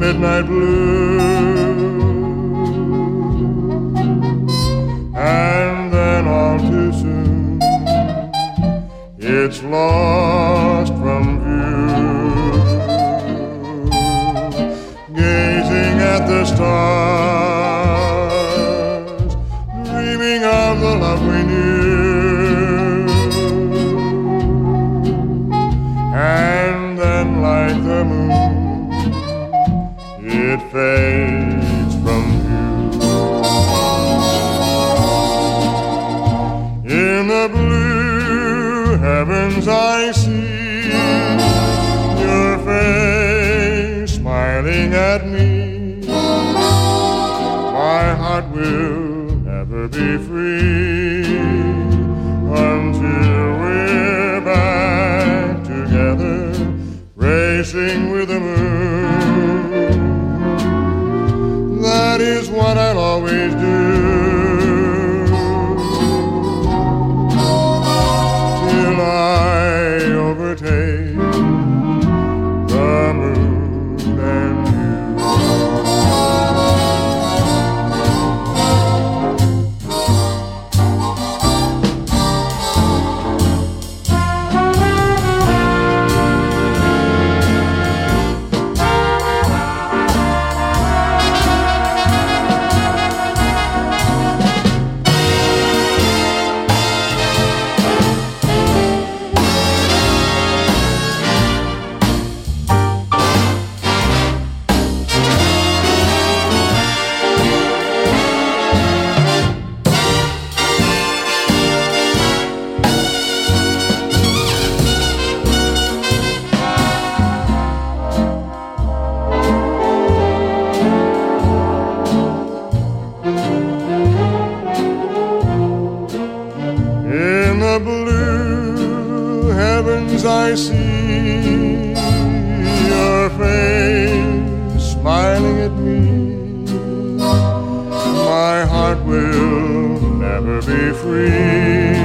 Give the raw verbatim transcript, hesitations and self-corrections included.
midnight blue, and then all too soon it's lost from view. Gazing at the stars, dreaming of the love we knew, and then like the moon it fades from view. In the blue heavens I see your face smiling at me. My heart will never be free until we're back together, racing with the moon. That is what I'll always do, till I overtake the moon and you. In the blue heavens I see your face smiling at me. My heart will never be free